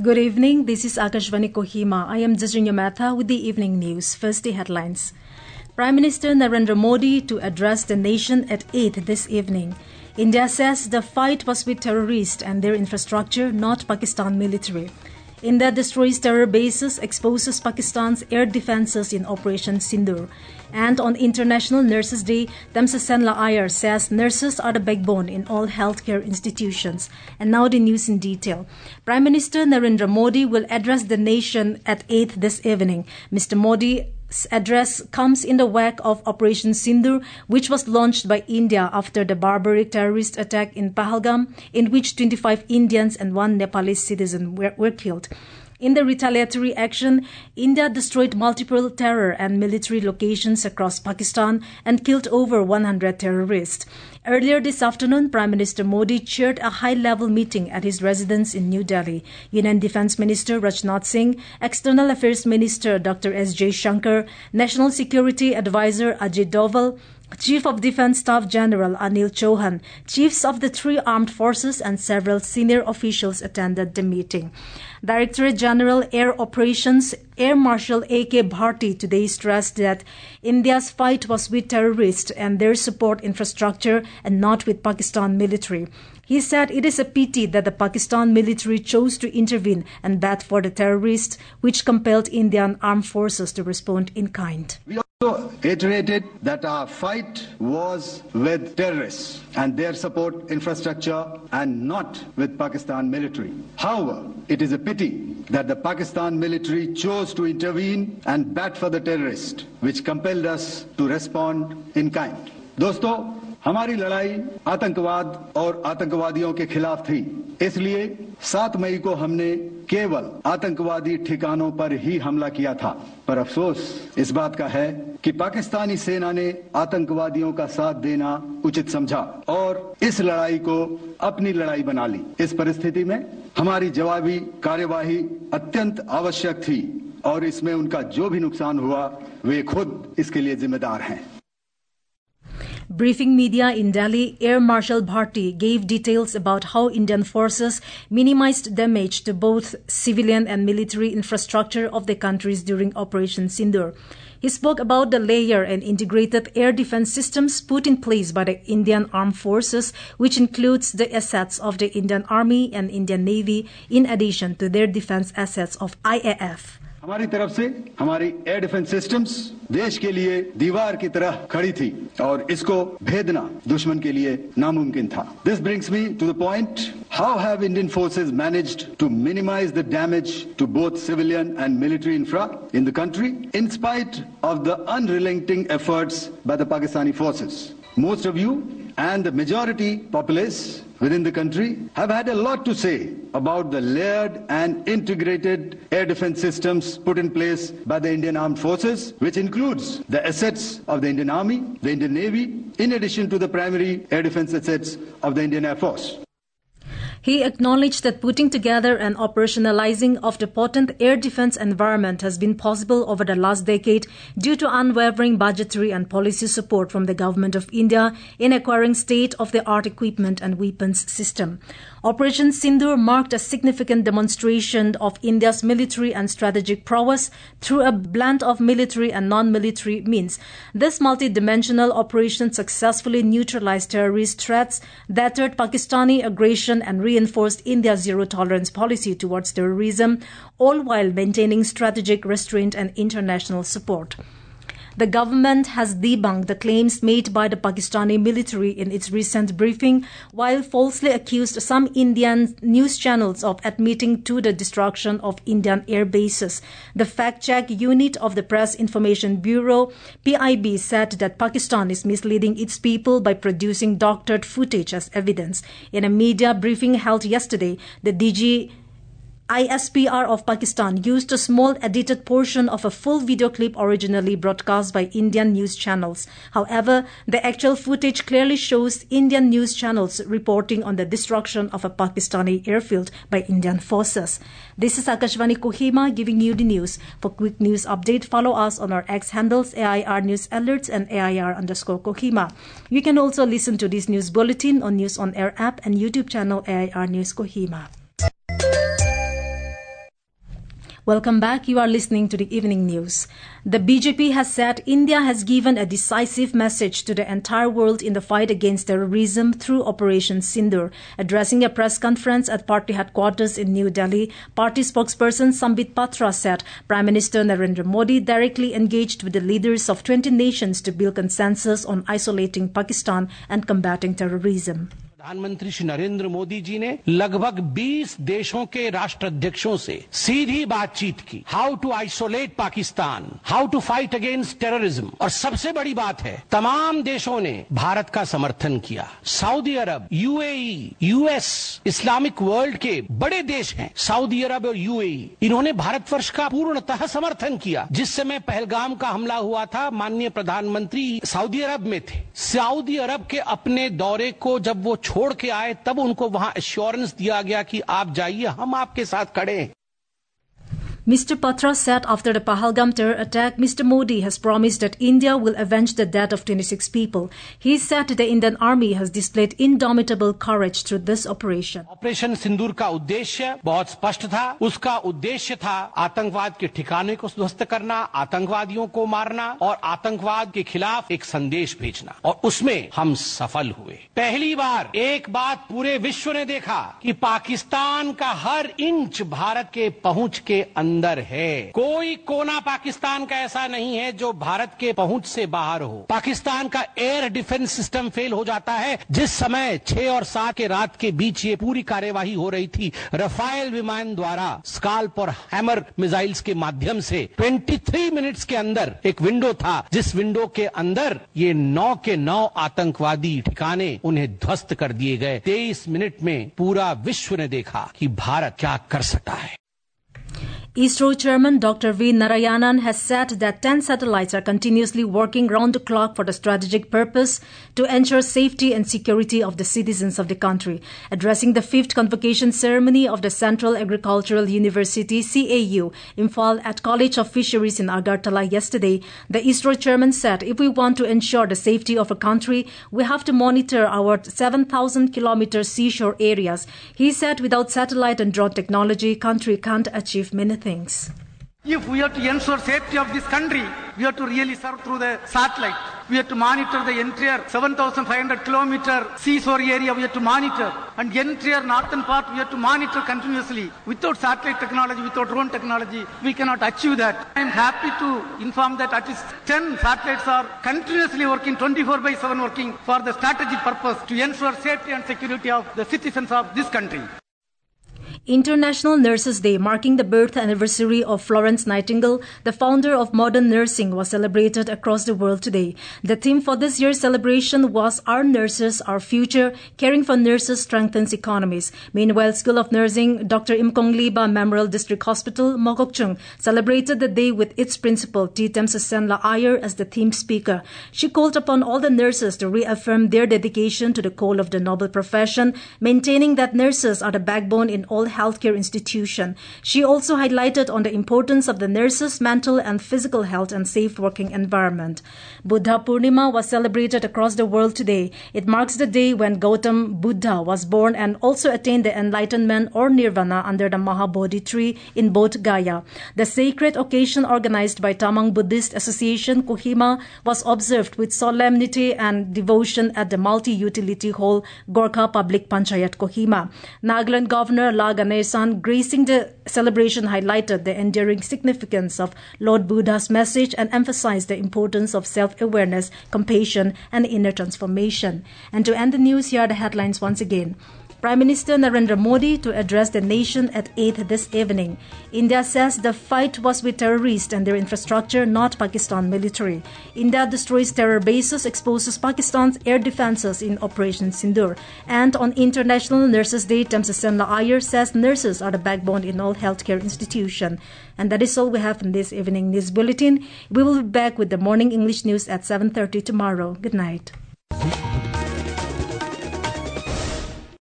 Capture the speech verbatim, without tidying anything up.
Good evening. This is Akashvani Kohima. I am Jasrinya Matha with the evening news. First, the headlines. Prime Minister Narendra Modi to address the nation at eight this evening. India says the fight was with terrorists and their infrastructure, not Pakistan military. India destroys terror bases, exposes Pakistan's air defences in Operation Sindoor. And on International Nurses Day, Tamsa Senla Iyer says nurses are the backbone in all healthcare institutions. And now the news in detail. Prime Minister Narendra Modi will address the nation at eight this evening. Mister Modi's address comes in the wake of Operation Sindoor, which was launched by India after the barbaric terrorist attack in Pahalgam, in which twenty-five Indians and one Nepalese citizen were, were killed. In the retaliatory action, India destroyed multiple terror and military locations across Pakistan and killed over one hundred terrorists. Earlier this afternoon, Prime Minister Modi chaired a high-level meeting at his residence in New Delhi. Union Defence Minister Rajnath Singh, External Affairs Minister Doctor S. Jaishankar, National Security Advisor Ajit Doval, Chief of Defence Staff General Anil Chauhan, chiefs of the three armed forces and several senior officials attended the meeting. Directorate General Air Operations Air Marshal A K Bharti today stressed that India's fight was with terrorists and their support infrastructure and not with Pakistan military. He said it is a pity that the Pakistan military chose to intervene and bat for the terrorists, which compelled Indian armed forces to respond in kind. We also iterated that our fight was with terrorists and their support infrastructure and not with Pakistan military. However, it is a pity that the Pakistan military chose to intervene and bat for the terrorists, which compelled us to respond in kind. दोस्तों, हमारी लड़ाई आतंकवाद और आतंकवादियों के खिलाफ थी। इसलिए सात मई को हमने केवल आतंकवादी ठिकानों पर ही हमला किया था। पर अफसोस इस बात का है कि पाकिस्तानी सेना ने आतंकवादियों का साथ देना उचित समझा और इस लड़ाई को अपनी लड़ाई बना ली। इस परिस्थिति में हमारी जवाबी कार्यवाही अत्यंत आवश्यक थी और इसमें उनका जो भी नुकसान हुआ, वे खुद इसके लिए जिम्मेदार हैं। Briefing media in Delhi, Air Marshal Bharti gave details about how Indian forces minimized damage to both civilian and military infrastructure of the countries during Operation Sindoor. He spoke about the layer and integrated air defense systems put in place by the Indian Armed Forces, which includes the assets of the Indian Army and Indian Navy, in addition to their defense assets of I A F. हमारी तरफ से हमारी air defence systems देश के लिए दीवार की तरह खड़ी थी और इसको भेदना दुश्मन के लिए नामुमकिन था। This brings me to the point, how have Indian forces managed to minimize the damage to both civilian and military infra in the country in spite of the unrelenting efforts by the Pakistani forces? Most of you and the majority populace within the country have had a lot to say about the layered and integrated air defense systems put in place by the Indian Armed Forces, which includes the assets of the Indian Army, the Indian Navy, in addition to the primary air defense assets of the Indian Air Force. He acknowledged that putting together and operationalizing of the potent air defense environment has been possible over the last decade due to unwavering budgetary and policy support from the Government of India in acquiring state-of-the-art equipment and weapons system. Operation Sindoor marked a significant demonstration of India's military and strategic prowess through a blend of military and non-military means. This multi-dimensional operation successfully neutralized terrorist threats, deterred Pakistani aggression and reinforced India's zero-tolerance policy towards terrorism, all while maintaining strategic restraint and international support. The government has debunked the claims made by the Pakistani military in its recent briefing, while falsely accused some Indian news channels of admitting to the destruction of Indian air bases. The fact-check unit of the Press Information Bureau, P I B, said that Pakistan is misleading its people by producing doctored footage as evidence. In a media briefing held yesterday, the D G I S P R of Pakistan used a small edited portion of a full video clip originally broadcast by Indian news channels. However, the actual footage clearly shows Indian news channels reporting on the destruction of a Pakistani airfield by Indian forces. This is Akashvani Kohima giving you the news. For quick news update, follow us on our X handles A I R News Alerts and A I R underscore Kohima. You can also listen to this news bulletin on News on Air app and YouTube channel A I R News Kohima. Welcome back. You are listening to the evening news. The B J P has said India has given a decisive message to the entire world in the fight against terrorism through Operation Sindoor. Addressing a press conference at party headquarters in New Delhi, party spokesperson Sambit Patra said Prime Minister Narendra Modi directly engaged with the leaders of twenty nations to build consensus on isolating Pakistan and combating terrorism. प्रधानमंत्री श्री नरेंद्र मोदी जी ने लगभग बीस देशों के राष्ट्राध्यक्षों से सीधी बातचीत की। How to isolate Pakistan, how to fight against terrorism, और सबसे बड़ी बात है तमाम देशों ने भारत का समर्थन किया। Saudi Arab, UAE, US, Islamic world के बड़े देश हैं सऊदी अरब और यूएई, इन्होंने भारतवर्ष का पूर्णतः समर्थन किया। जिस समय पहलगाम का हमला हुआ था, माननीय प्रधानमंत्री सऊदी अरब में थे। सऊदी अरब के अपने दौरे को जब वो छोड़ के आए तब उनको वहां एश्योरेंस दिया गया कि आप जाइए, हम आपके साथ खड़े हैं। Mister Patra said after the Pahalgam terror attack, Mister Modi has promised that India will avenge the death of twenty-six people. He said the Indian Army has displayed indomitable courage through this operation. Operation Sindoor का उद्देश्य बहुत स्पष्ट था। उसका उद्देश्य था आतंकवाद के ठिकाने को ध्वस्त करना, आतंकवादियों को मारना और आतंकवाद के खिलाफ एक संदेश भेजना, और उसमें हम सफल हुए। पहली बार एक बात पूरे विश्व ने देखा कि पाकिस्तान का हर इंच भारत के पहुंच के अंदर अंदर है। कोई कोना पाकिस्तान का ऐसा नहीं है जो भारत के पहुंच से बाहर हो। पाकिस्तान का एयर डिफेंस सिस्टम फेल हो जाता है। जिस समय छह और सात के रात के बीच ये पूरी कार्यवाही हो रही थी, रफाल विमान द्वारा स्काल्प और हैमर मिसाइल्स के माध्यम से तेईस मिनट्स के अंदर एक विंडो था, जिस विंडो के अंदर ये नौ के नौ आतंकवादी ठिकाने उन्हें ध्वस्त कर दिए गए। तेईस मिनट में पूरा विश्व ने देखा कि भारत क्या कर सकता है। ISRO Chairman Doctor V. Narayanan has said that ten satellites are continuously working round the clock for the strategic purpose to ensure safety and security of the citizens of the country. Addressing the fifth convocation ceremony of the Central Agricultural University C A U Imphal at College of Fisheries in Agartala yesterday, the ISRO Chairman said if we want to ensure the safety of a country, we have to monitor our seven thousand kilometer seashore areas. He said without satellite and drone technology, country can't achieve many things. Things. If we have to ensure safety of this country, we have to really serve through the satellite. We have to monitor the entire seven thousand five hundred kilometer seashore area. We have to monitor, and the entire northern part we have to monitor continuously. Without satellite technology, without drone technology, we cannot achieve that. I am happy to inform that at least ten satellites are continuously working, twenty-four by seven working for the strategic purpose to ensure safety and security of the citizens of this country. International Nurses Day, marking the birth anniversary of Florence Nightingale, the founder of modern nursing, was celebrated across the world today. The theme for this year's celebration was Our Nurses, Our Future, Caring for Nurses Strengthens Economies. Meanwhile, School of Nursing, Doctor Imkong Liba Memorial District Hospital, Mokokchung, celebrated the day with its principal, T. Temsasenla Iyer, as the theme speaker. She called upon all the nurses to reaffirm their dedication to the call of the noble profession, maintaining that nurses are the backbone in all healthcare institution. She also highlighted on the importance of the nurses' mental and physical health and safe working environment. Buddha Purnima was celebrated across the world today. It marks the day when Gautam Buddha was born and also attained the enlightenment or nirvana under the Mahabodhi tree in Bodh Gaya. The sacred occasion organized by Tamang Buddhist Association Kohima was observed with solemnity and devotion at the multi-utility hall Gorkha Public Panchayat Kohima. Nagaland Governor La Ganesan, gracing the celebration, highlighted the enduring significance of Lord Buddha's message and emphasized the importance of self-awareness, compassion, and inner transformation. And to end the news, here are the headlines once again. Prime Minister Narendra Modi to address the nation at eight this evening. India says the fight was with terrorists and their infrastructure, not Pakistan military. India destroys terror bases, exposes Pakistan's air defenses in Operation Sindoor. And on International Nurses Day, Temsasenla Iyer says nurses are the backbone in all healthcare institutions. And that is all we have in this evening news bulletin. We will be back with the morning English news at seven thirty tomorrow. Good night.